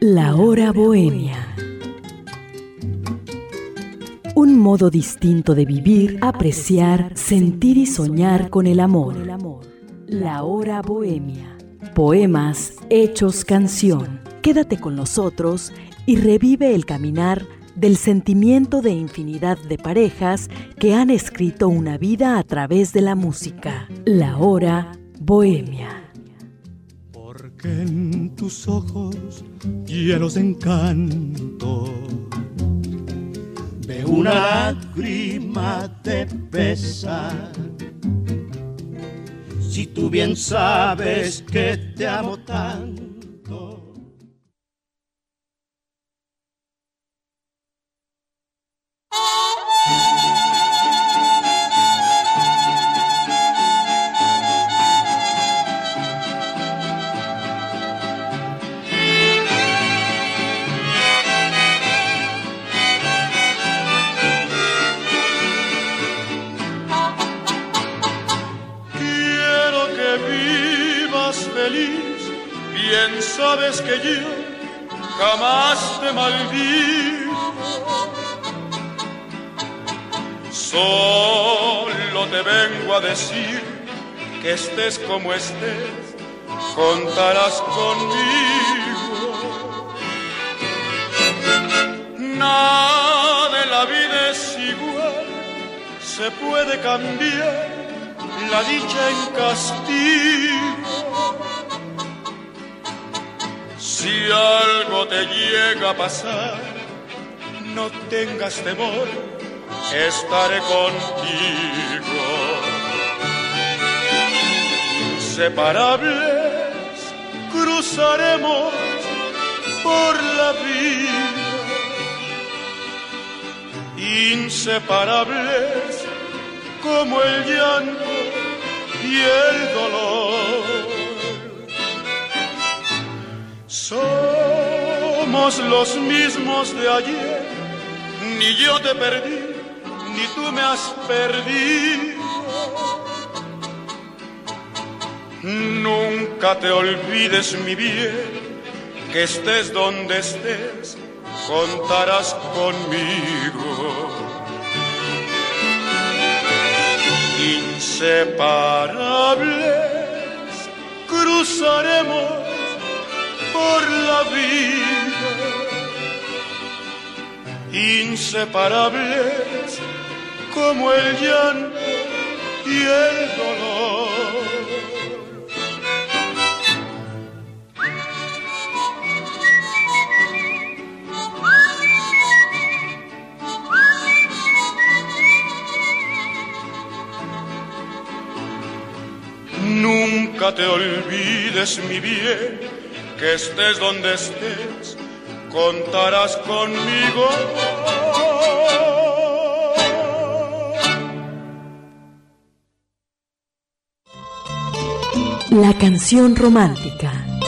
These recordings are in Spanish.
La hora bohemia. Un modo distinto de vivir, apreciar, sentir y soñar con el amor. La hora bohemia. Poemas hechos canción. Quédate con nosotros y revive el caminar del sentimiento de infinidad de parejas que han escrito una vida a través de la música. La hora bohemia. Porque en tus ojos llenos de encanto veo una lágrima de pesar. Si tú bien sabes que te amo tanto. Bien sabes que yo jamás te maldigo, solo te vengo a decir que estés como estés, contarás conmigo. Nada en la vida es igual, se puede cambiar la dicha en castigo. Si algo te llega a pasar, no tengas temor, estaré contigo. Inseparables cruzaremos por la vida, inseparables como el llanto y el dolor. Somos los mismos de ayer, ni yo te perdí, ni tú me has perdido. Nunca te olvides, mi bien, que estés donde estés, contarás conmigo. Inseparables cruzaremos por la vida, inseparables como el llanto y el dolor. Nunca te olvides, mi bien, que estés donde estés, contarás conmigo. La canción romántica.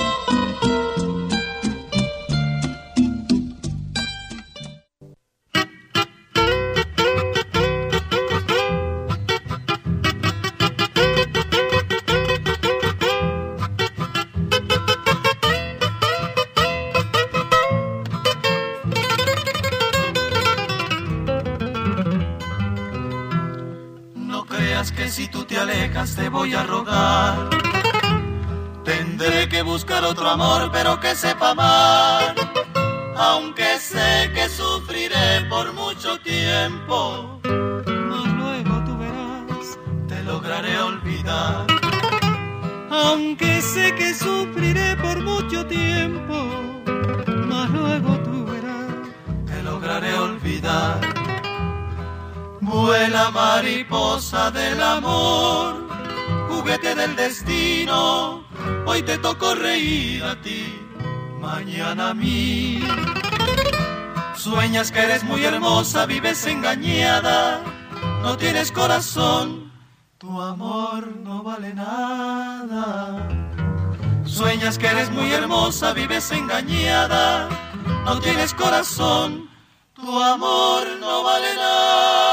Que si tú te alejas te voy a rogar. Tendré que buscar otro amor, pero que sepa amar. Aunque sé que sufriré por mucho tiempo, mas luego tú verás, te lograré olvidar. Aunque sé que sufriré por mucho tiempo, mas luego tú verás, te lograré olvidar. Vuela, mariposa del amor, juguete del destino. Hoy te tocó reír a ti, mañana a mí. Sueñas que eres muy hermosa, vives engañada, no tienes corazón, tu amor no vale nada. Sueñas que eres muy hermosa, vives engañada, no tienes corazón, tu amor no vale nada.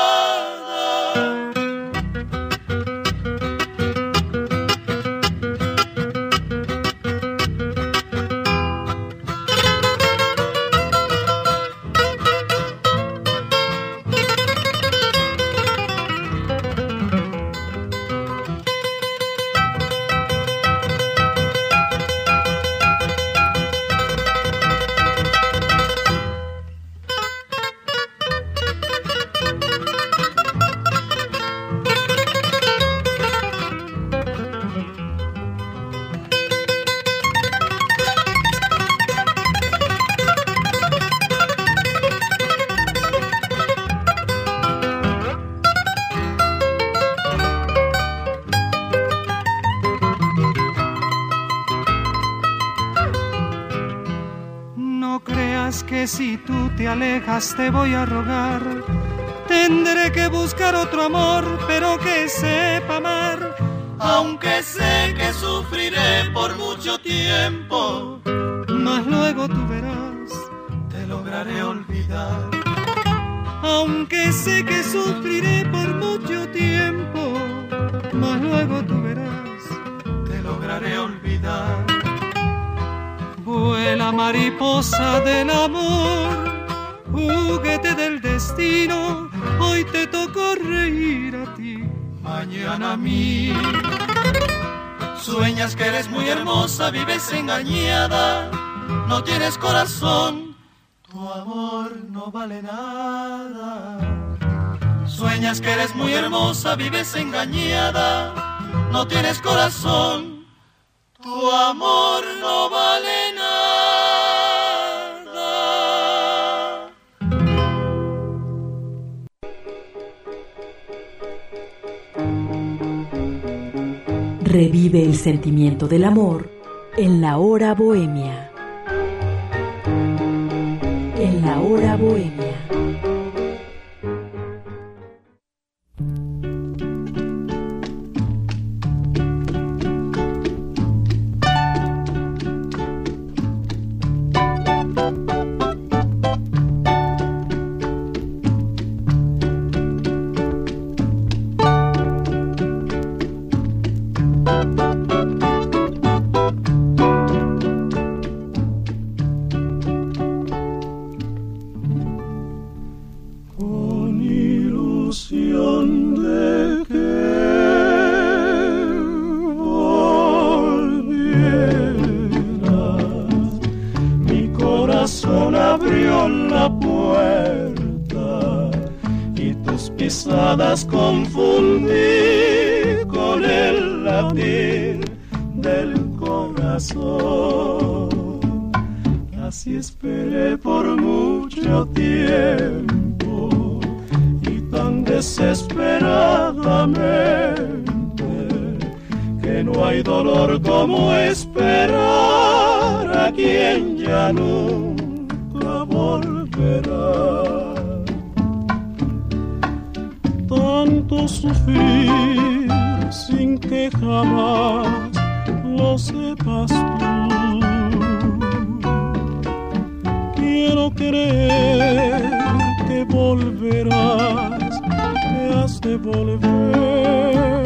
que si tú te alejas te voy a rogar. Tendré que buscar otro amor, pero que sepa amar. Aunque sé que sufriré por mucho tiempo, mas luego tú verás, te lograré olvidar. Aunque sé que sufriré por mucho tiempo, mas luego tú verás, te lograré olvidar. Vuela mariposa del amor, juguete del destino, hoy te tocó reír a ti, mañana a mí. Sueñas que eres muy hermosa, vives engañada, no tienes corazón, tu amor no vale nada. Sueñas que eres muy hermosa, vives engañada, no tienes corazón, tu amor no vale nada. Revive el sentimiento del amor en la hora bohemia. En la hora bohemia. Confundí con el latir del corazón. Así esperé por mucho tiempo y tan desesperadamente que no hay dolor como esperar a quien ya nunca volverá. Tanto sufrir sin que jamás lo sepas tú. Quiero creer que volverás, que has de volver,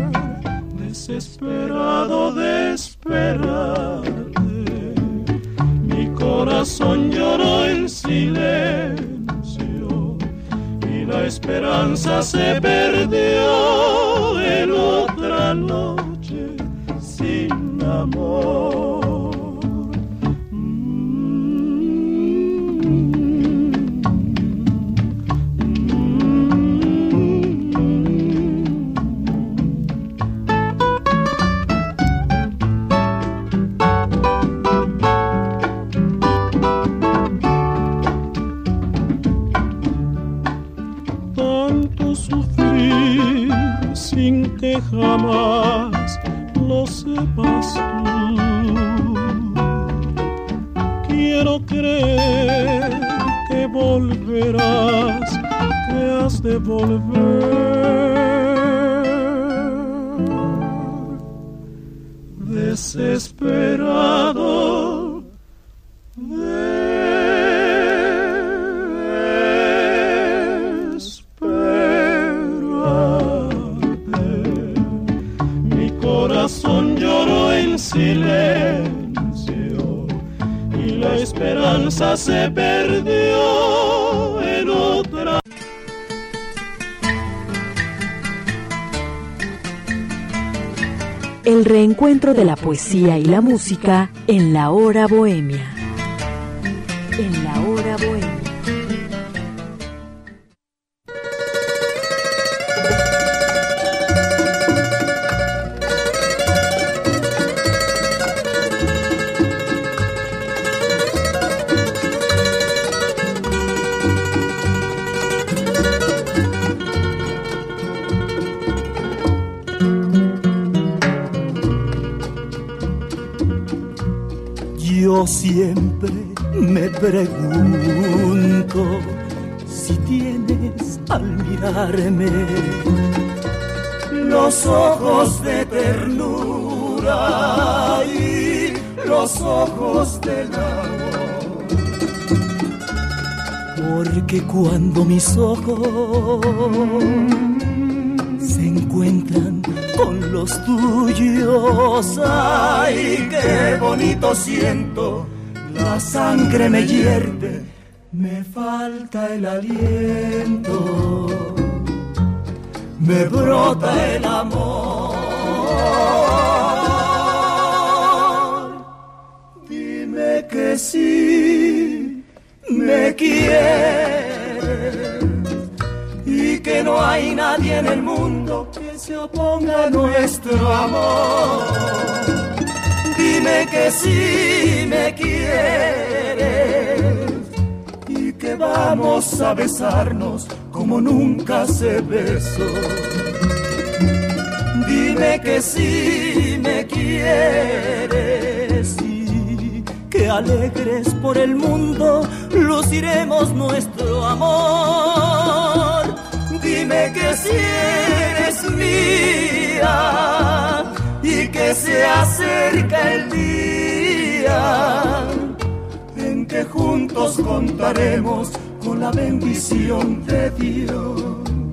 desesperado de esperarte. Mi corazón lloró en silencio y la esperanza se perdió en otra noche sin amor. Sin que jamás lo sepas tú. Quiero creer que volverás, que has de volver, desesperado de lloró en silencio y la esperanza se perdió en otra. El reencuentro de la poesía y la música en la hora bohemia. En la hora bohemia. Yo siempre Me pregunto si tienes al mirarme los ojos de ternura y los ojos del amor, porque cuando mis ojos se encuentran con los tuyos, ay, qué bonito siento, la sangre me hierve, me falta el aliento, me brota el amor. Dime que sí me quieres y que no hay nadie en el mundo que se oponga a nuestro amor. Dime que sí me quieres y que vamos a besarnos como nunca se besó. Dime que sí me quieres y que alegres por el mundo luciremos nuestro amor. Dime que si eres mía y que se acerca el día en que juntos contaremos con la bendición de Dios.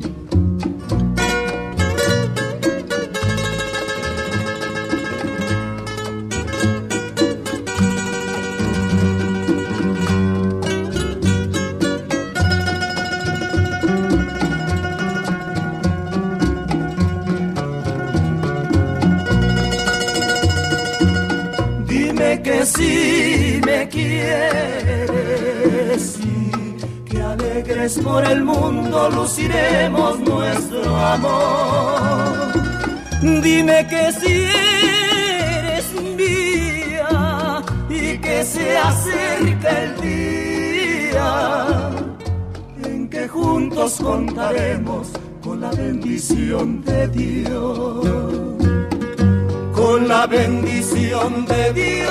Que si me quieres y que alegres por el mundo luciremos nuestro amor. Dime que si eres mía y que se acerca el día en que juntos contaremos con la bendición de Dios. Con la bendición de Dios.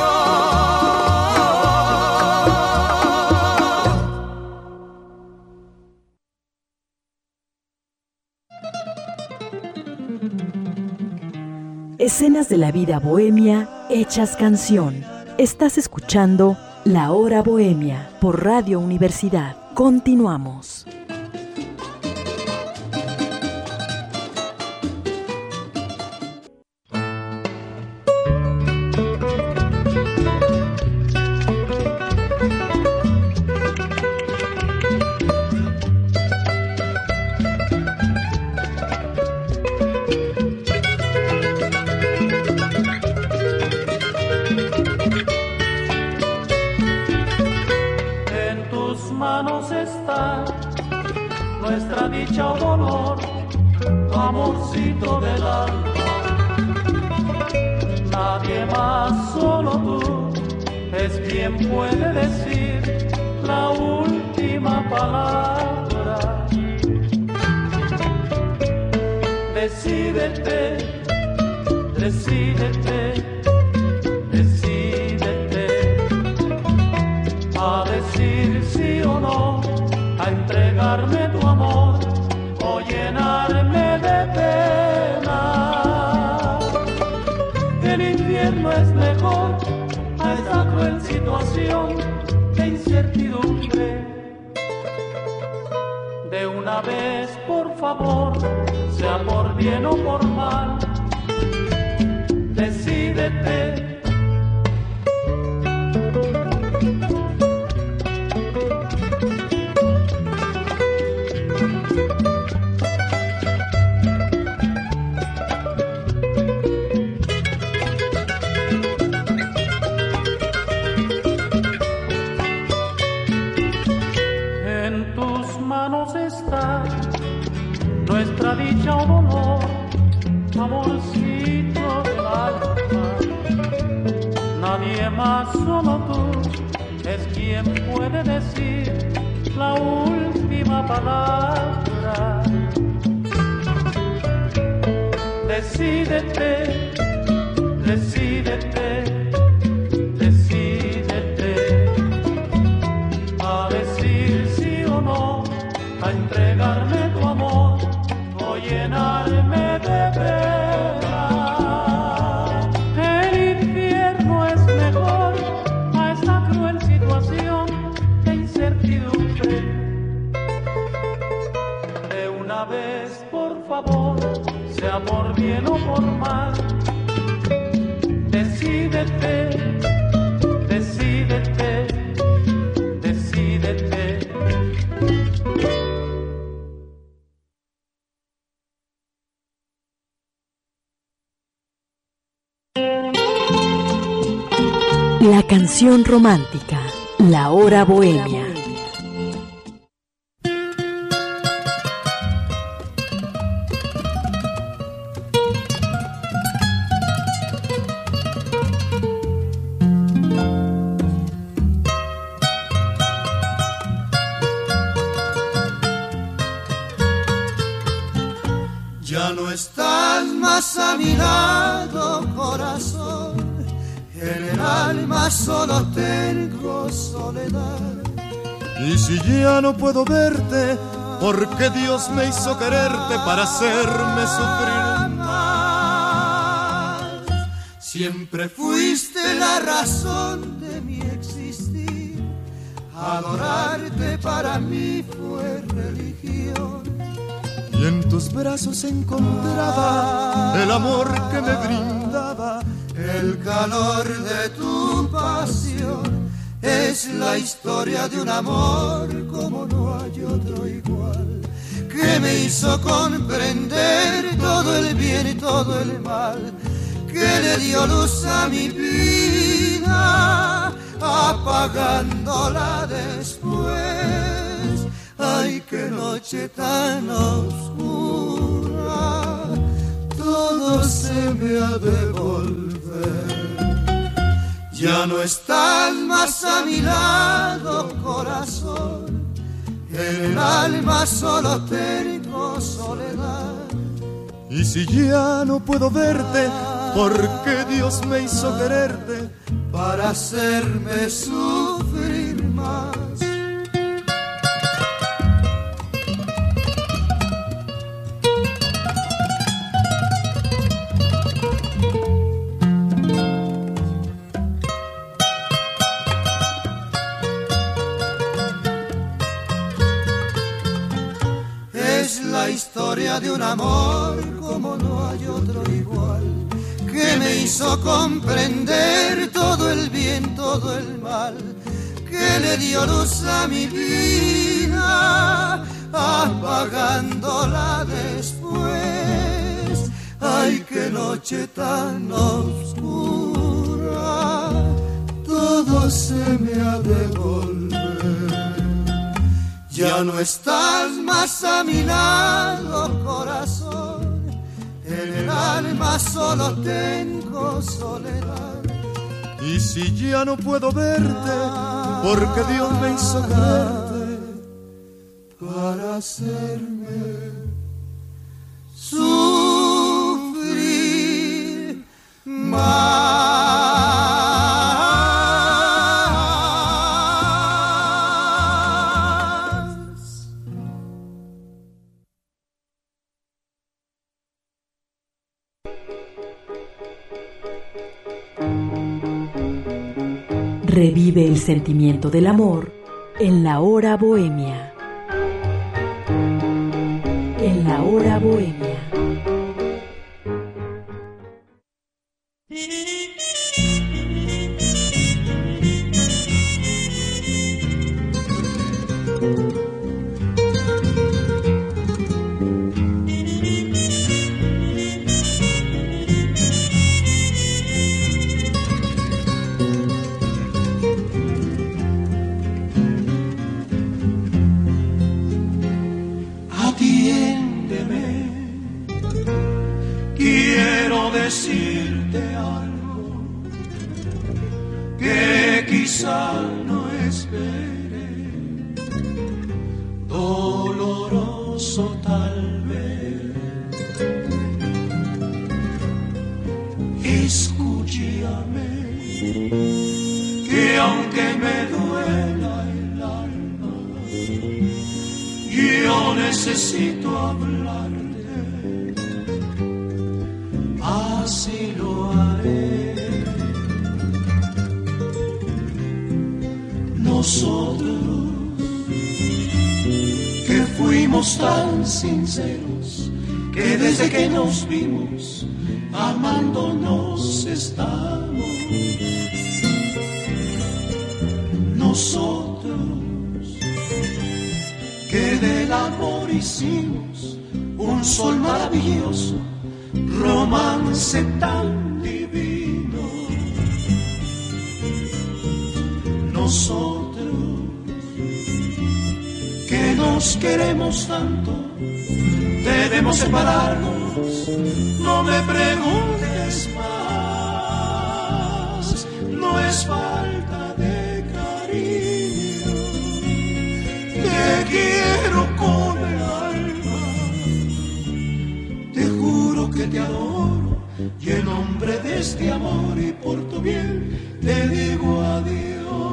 Escenas de la vida bohemia hechas canción. Estás escuchando La Hora Bohemia por Radio Universidad. Continuamos. Nuestra dicha o dolor, amorcito del alma. Nadie más, solo tú, es quien puede decir la última palabra. Decídete, decídete, decídete a decir sí o no, a entregarme tu amor o llenarme de pena. El infierno es mejor a esta cruel situación de incertidumbre. De una vez, por favor, sea por bien o por mal, decídete. Nuestra dicha o dolor, amorcito del alma. Nadie más, solo tú, es quien puede decir la última palabra. Decídete, decídete, decídete por bien o por mal. Decídete, decídete, decídete. La canción romántica, la hora bohemia. Ya no estás más a mi lado, corazón. En el alma solo tengo soledad. Y si ya no puedo verte, porque Dios me hizo quererte para hacerme sufrir más. Siempre fuiste la razón de mi existir. Adorarte para mí fue religión. Y en tus brazos encontraba el amor que me brindaba. El calor de tu pasión es la historia de un amor como no hay otro igual, que me hizo comprender todo el bien y todo el mal, que le dio luz a mi vida, apagándola después. Ay, qué noche tan oscura, todo se me ha de volver. Ya no estás más a mi lado, corazón. En el alma solo tengo soledad. Y si ya no puedo verte, porque Dios me hizo quererte para hacerme sufrir más. La historia de un amor como no hay otro igual, que me hizo comprender todo el bien, todo el mal, que le dio luz a mi vida, apagándola después. Ay, qué noche tan oscura, todo se me ha de volver. Ya no estás más a mi lado, corazón. En el alma solo tengo soledad. Y si ya no puedo verte, porque Dios me hizo quererte para hacerme sufrir más. Revive el sentimiento del amor en la hora bohemia. En la hora bohemia. Quiero decirte algo que quizá no espere, doloroso tal vez. Escúchame, que aunque me duela el alma, yo necesito hablar. Así lo haré. Nosotros que fuimos tan sinceros, que desde que nos vimos amándonos estamos. Nosotros que del amor hicimos un sol maravilloso, romance tan divino. Nosotros que nos queremos tanto, debemos separarnos. No me preguntes más, no es falta de cariño. Te quiero con el alma, te juro que te adoro, y en nombre de este amor y por tu bien te digo adiós.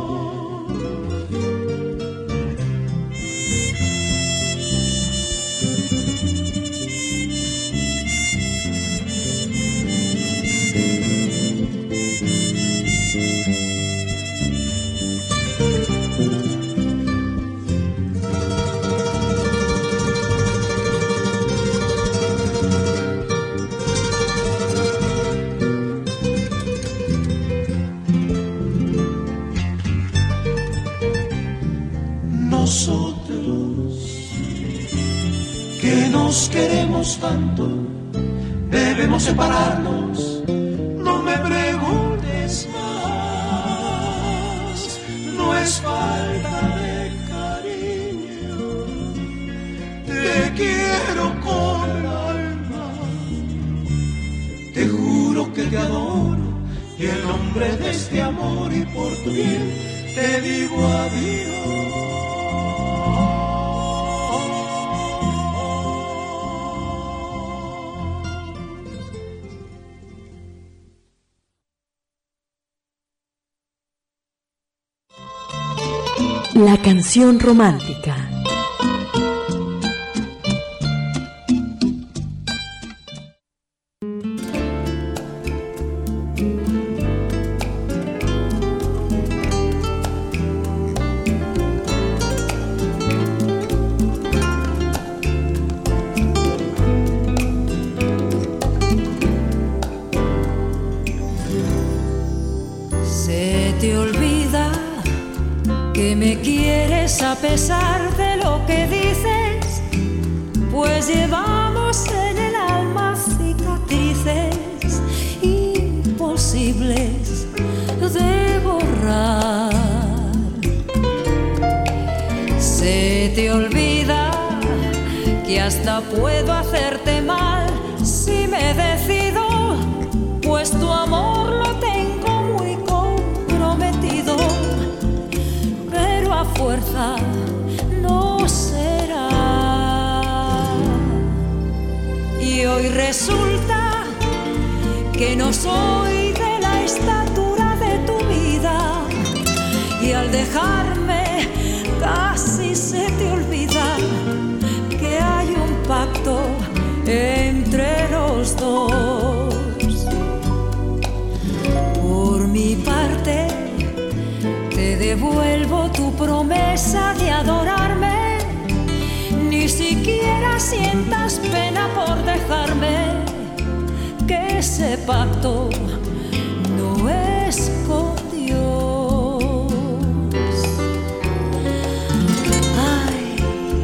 Nosotros que nos queremos tanto, debemos separarnos. No me preguntes más, no es falta de cariño. Te quiero con el alma, te juro que te adoro, y en nombre de este amor y por tu bien te digo adiós. La canción romántica. Se te olvida que me quieres a pesar de lo que dices, pues llevamos en el alma cicatrices imposibles de borrar. Se te olvida que hasta puedo hacerte mal si me decido, pues tu amor lo tengo muy comprometido, pero a fuerza no será. Y hoy resulta que no soy de la estatura de tu vida, y al dejarme casi se te olvida que hay un pacto entre los dos. Por mi parte te devuelvo tu promesa de adorarme, ni siquiera sientas pena por dejarme, que ese pacto no es con Dios. Ay.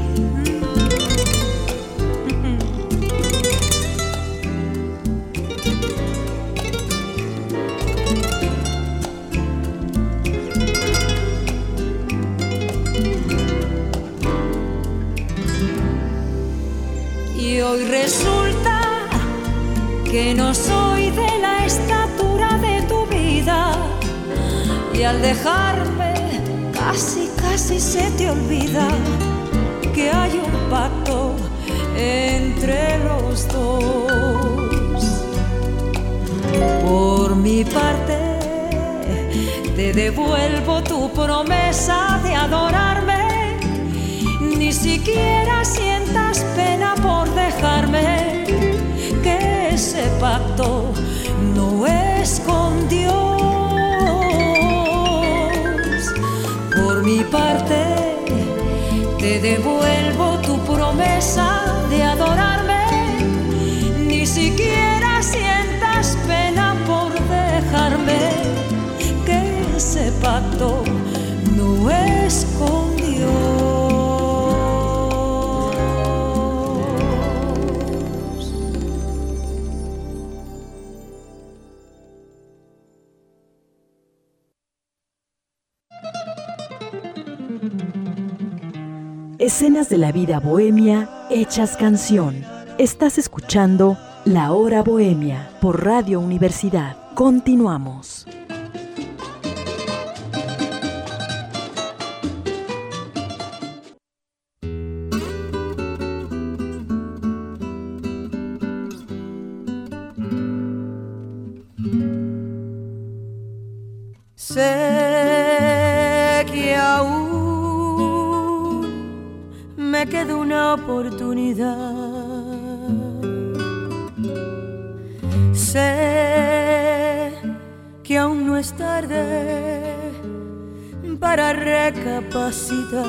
Y hoy resulta que no soy de la estatura de tu vida, y al dejarme casi se te olvida que hay un pacto entre los dos. Por mi parte te devuelvo tu promesa de adorarme, ni siquiera sientas pena por dejarme, que ese pacto no es con Dios. Por mi parte te devuelvo tu promesa de adorarme, siquiera sientas pena por dejarme, que ese pacto no es con Dios. Escenas de la vida bohemia hechas canción. Estás escuchando La Hora Bohemia por Radio Universidad. Continuamos. Sé que aún me queda una oportunidad. Sé que aún no es tarde para recapacitar.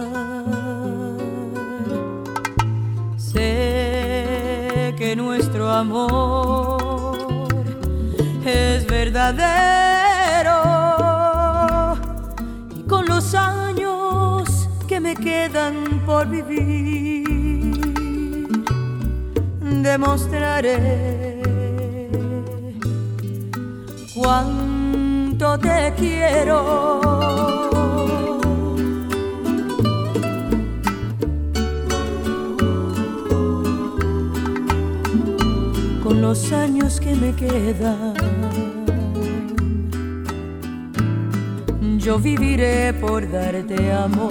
Sé que nuestro amor es verdadero y con los años que me quedan por vivir demostraré cuánto te quiero. Con los años que me quedan, yo viviré por darte amor,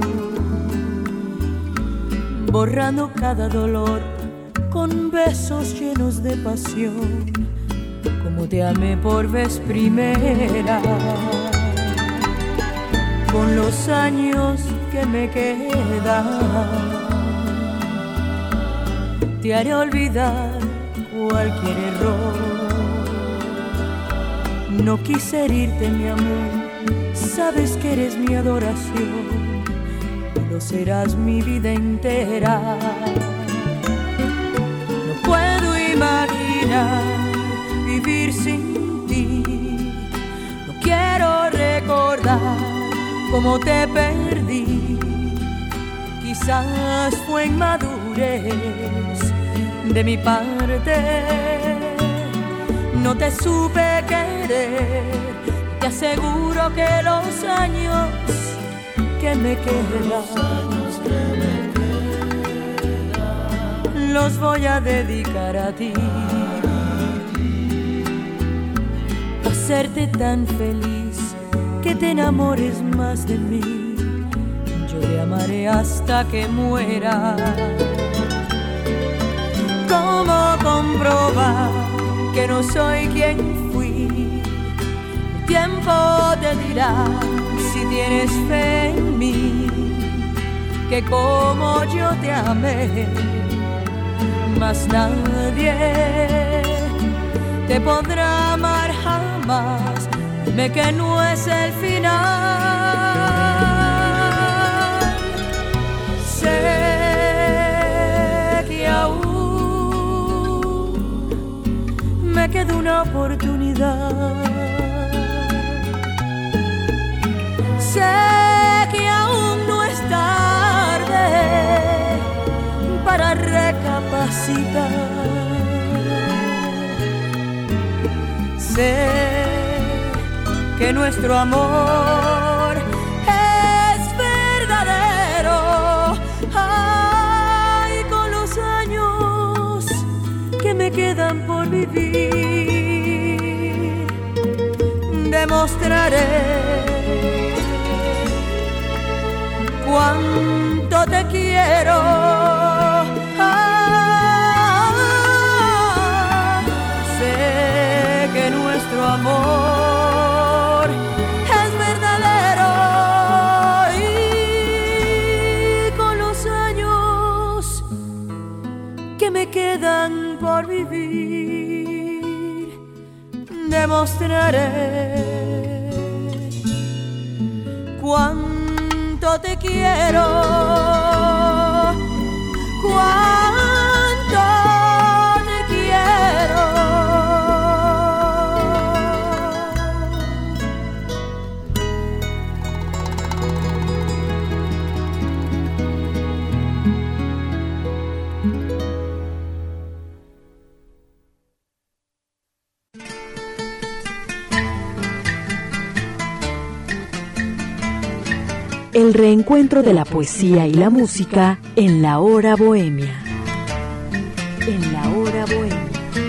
borrando cada dolor con besos llenos de pasión, como te amé por vez primera. Con los años que me quedan, te haré olvidar cualquier error. No quise herirte, mi amor, sabes que eres mi adoración y lo serás mi vida entera. No puedo imaginar vivir sin ti, no quiero recordar cómo te perdí. Quizás fue inmadurez de mi parte, no te supe querer. Te aseguro que los años que me quedan los voy a dedicar a ti, a hacerte tan feliz que te enamores más de mí. Yo te amaré hasta que muera. ¿Cómo comprobar que no soy quien fui? El tiempo te dirá si tienes fe en mí, que como yo te amé, más nadie te podrá amar jamás. Dime que no es el final. Sé que aún me queda una oportunidad. Sé que aún no es tarde para recapacitar. Sé que nuestro amor es verdadero. Ay, con los años que me quedan por vivir, demostraré cuánto te quiero. Sé que nuestro amor es verdadero y con los años que me quedan por vivir demostraré cuánto te quiero, cuánto te quiero. el reencuentro de la poesía y la música en la hora bohemia. En la hora bohemia.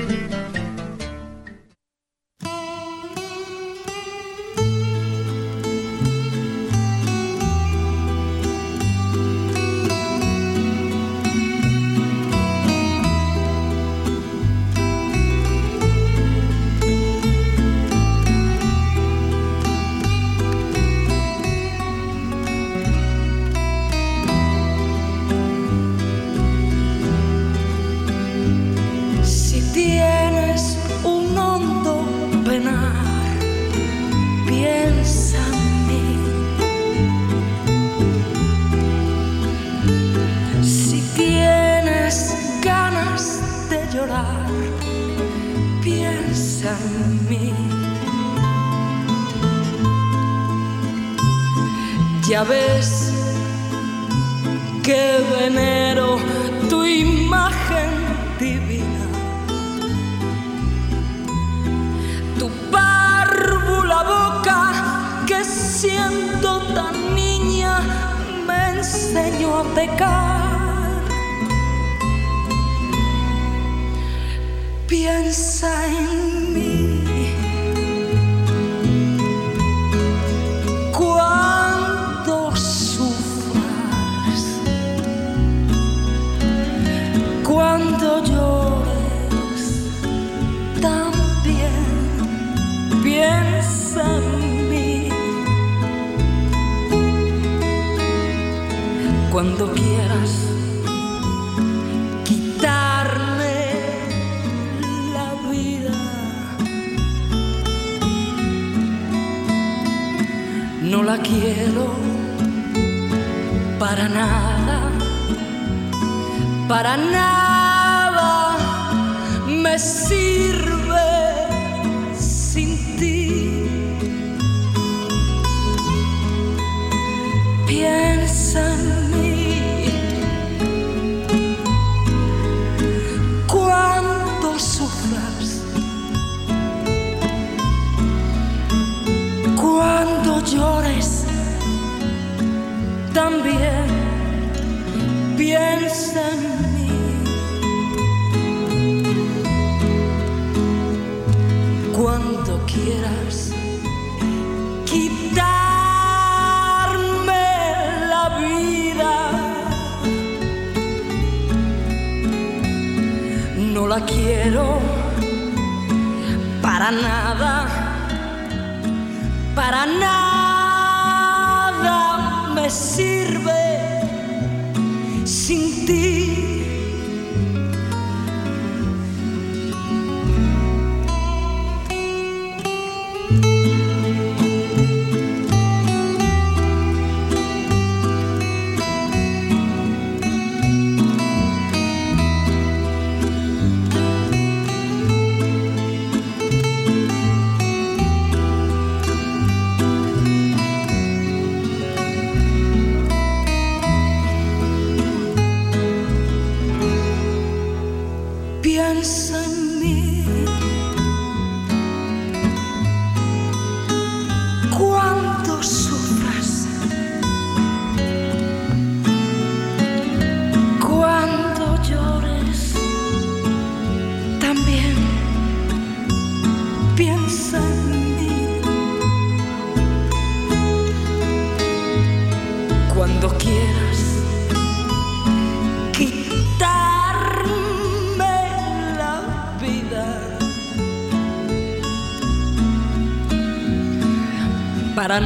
Ya ves que venero tu imagen divina, tu párvula boca que siendo tan niña me enseñó a pecar. Piensa en mí. Cuando llores, también piensa en mí. Cuando quieras quitarme la vida, no la quiero para nada. Para nada me sirve sin ti. Piensa en mí. Cuando sufras, cuando llores, también piensa en mí. Cuando quieras quitarme la vida, no la quiero para nada, para nada me sirve sin ti. Piensa en mí. Cuando sufras, cuando llores, también piensa en mí. Cuando quieras para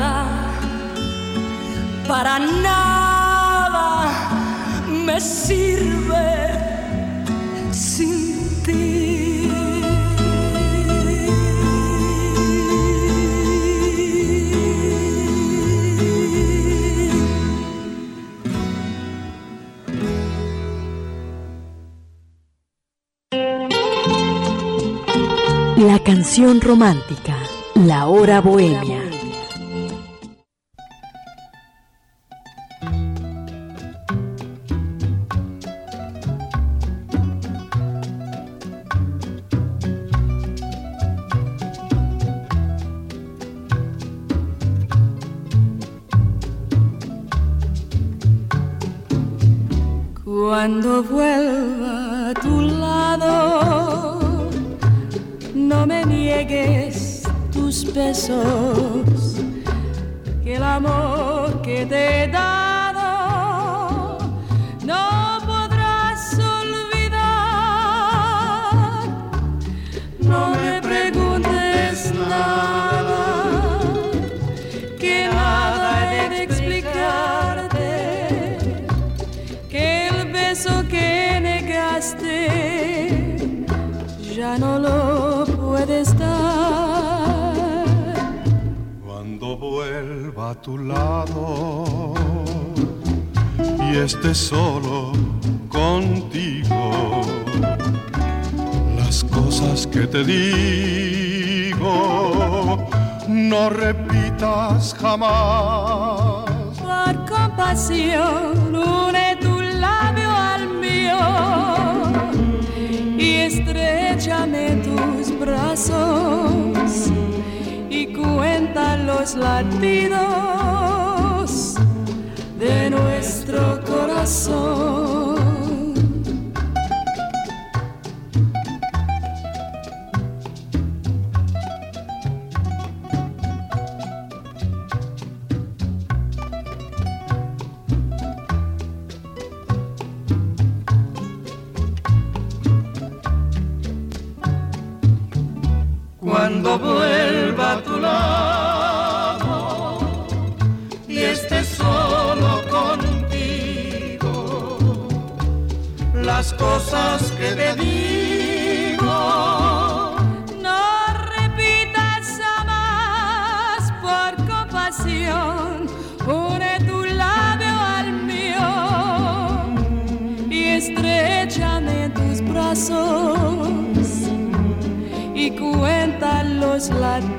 nada me sirve sin ti. La canción romántica, la hora bohemia. Cuando vuelva a tu lado, no me niegues tus besos, que el amor que te he dado no podrás olvidar. No me preguntes nada, que nada he de explicarte, que el beso que negaste ya no lo puedes dar. Cuando vuelva a tu lado y esté solo contigo, las cosas que te digo no repitas jamás. Por compasión une tu labio al mío y estréchame tus brazos y cuenta los latidos de nuestro corazón. Cuando vuelva a tu lado y esté solo contigo, las cosas que te digo no repitas jamás. Por compasión une tu labio al mío y estréchame tus brazos y cuenta los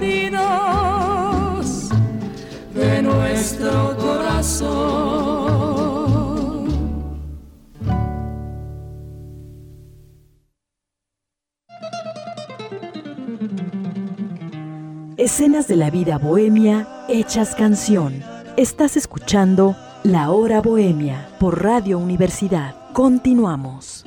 latidos de nuestro corazón. Escenas de la vida bohemia hechas canción. Estás escuchando La Hora Bohemia por Radio Universidad. Continuamos.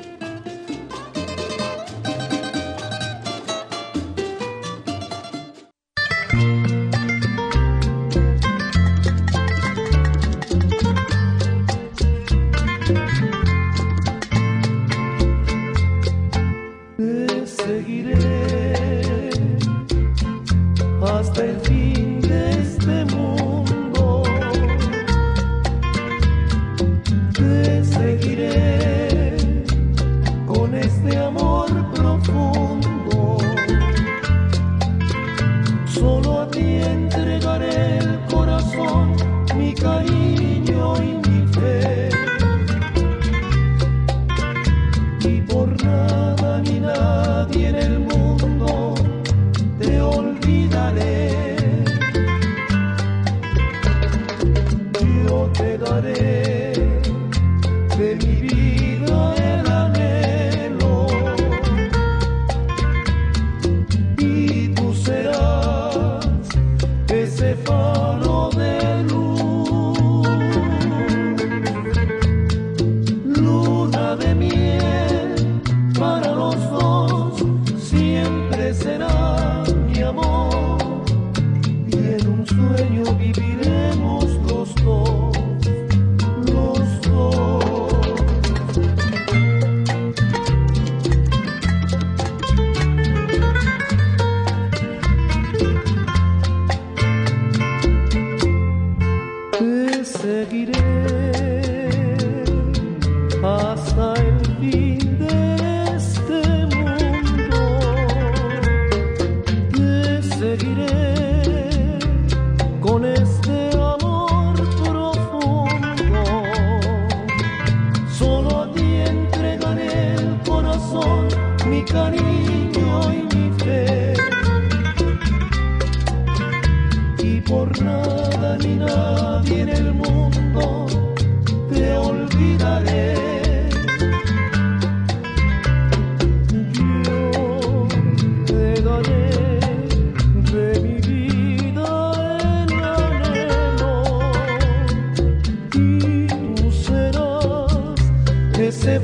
Ese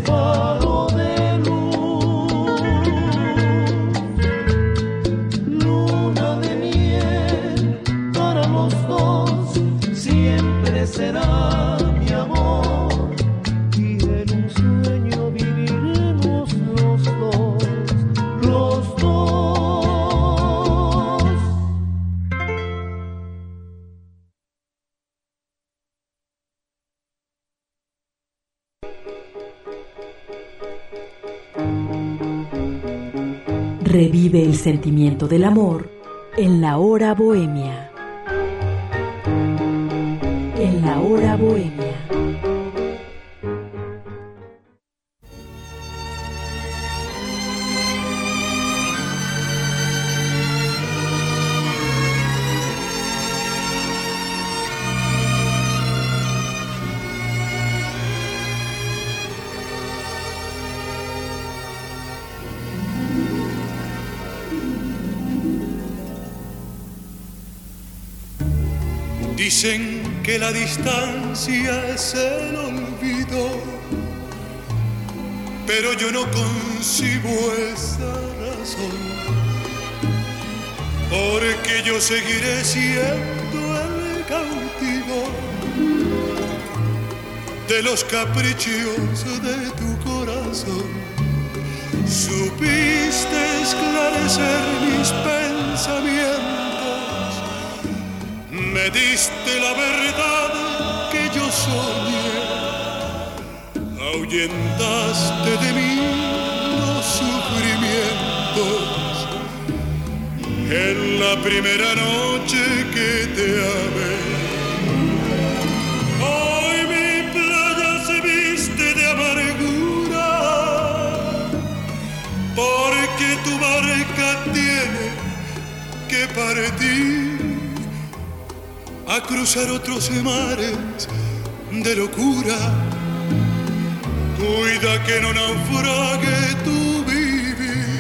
Revive el sentimiento del amor en la hora bohemia. En la hora bohemia. Dicen que la distancia es el olvido, pero yo no concibo esa razón, porque yo seguiré siendo el cautivo de los caprichos de tu corazón. Supiste esclarecer mis pensamientos, me diste la verdad que yo soñé, ahuyentaste de mí los sufrimientos en la primera noche que te amé. Hoy mi playa se viste de amargura, porque tu barca tiene que partir a cruzar otros mares de locura. Cuida que no naufrague tu vivir.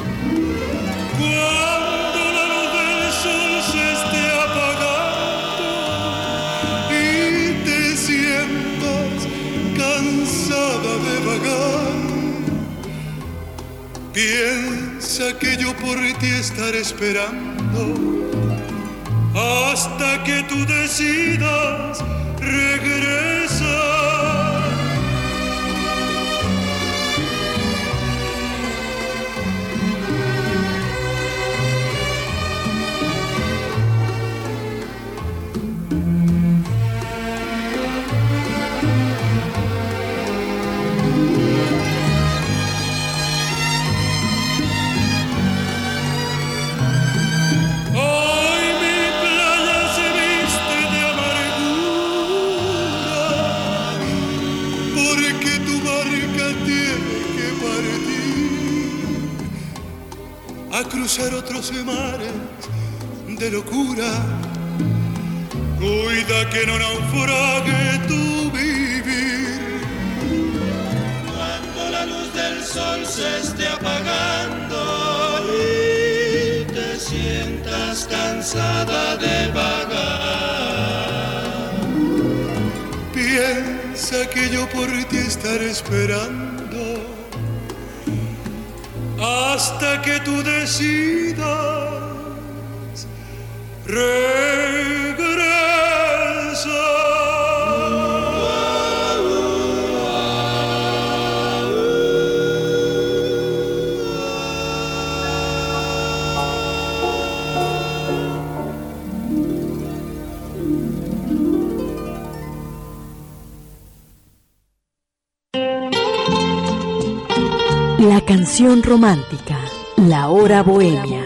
Cuando la luz del sol se esté apagando y te sientas cansada de vagar, piensa que yo por ti estaré esperando hasta que tú decidas regresar. A cruzar otros mares de locura, cuida que no naufrague tu vivir. Cuando la luz del sol se esté apagando y te sientas cansada de vagar, piensa que yo por ti estaré esperando hasta que tú decidas regresar. La canción romántica, la hora bohemia.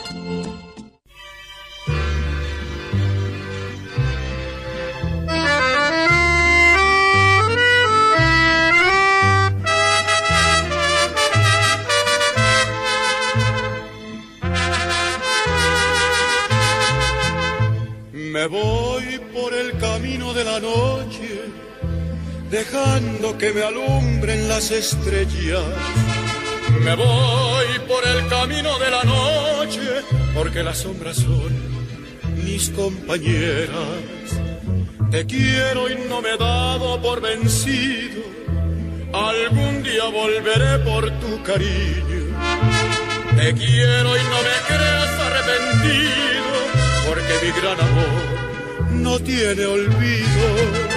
Me voy por el camino de la noche, dejando que me alumbren las estrellas. Me voy por el camino de la noche, porque las sombras son mis compañeras. Te quiero y no me he dado por vencido, algún día volveré por tu cariño. Te quiero y no me creas arrepentido, porque mi gran amor no tiene olvido.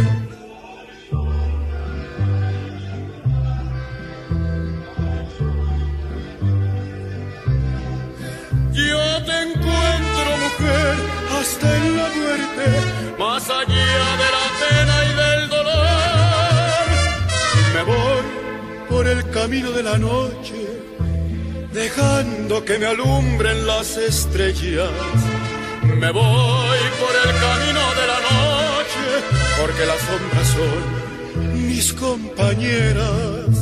Yo te encuentro, mujer, hasta en la muerte, más allá de la pena y del dolor. Me voy por el camino de la noche, dejando que me alumbren las estrellas. Me voy por el camino de la noche, porque las sombras son mis compañeras.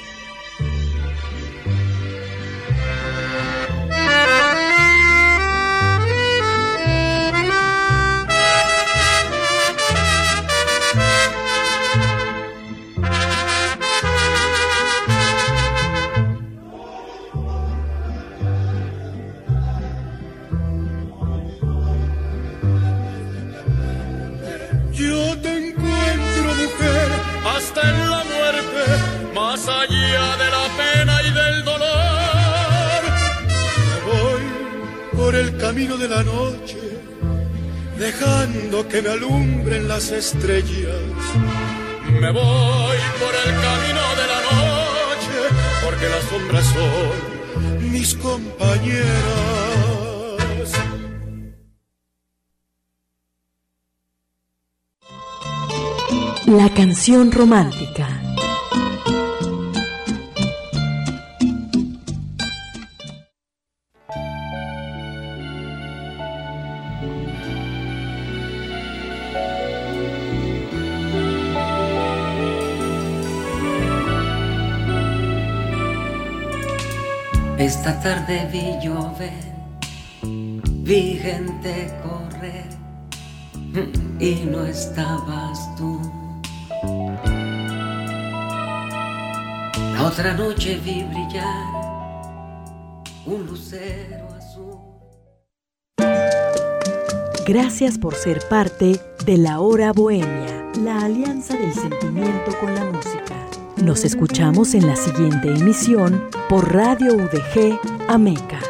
Yo te encuentro, mujer, hasta en la muerte, más allá de la pena y del dolor. Me voy por el camino de la noche, dejando que me alumbren las estrellas. Me voy por el camino de la noche, porque las sombras son mis compañeras. La canción romántica. Esta tarde vi llover, vi gente correr y no estabas tú. La otra noche vi brillar un lucero azul. Gracias por ser parte de La Hora Bohemia, la alianza del sentimiento con la música. Nos escuchamos en la siguiente emisión por Radio UDG Ameca.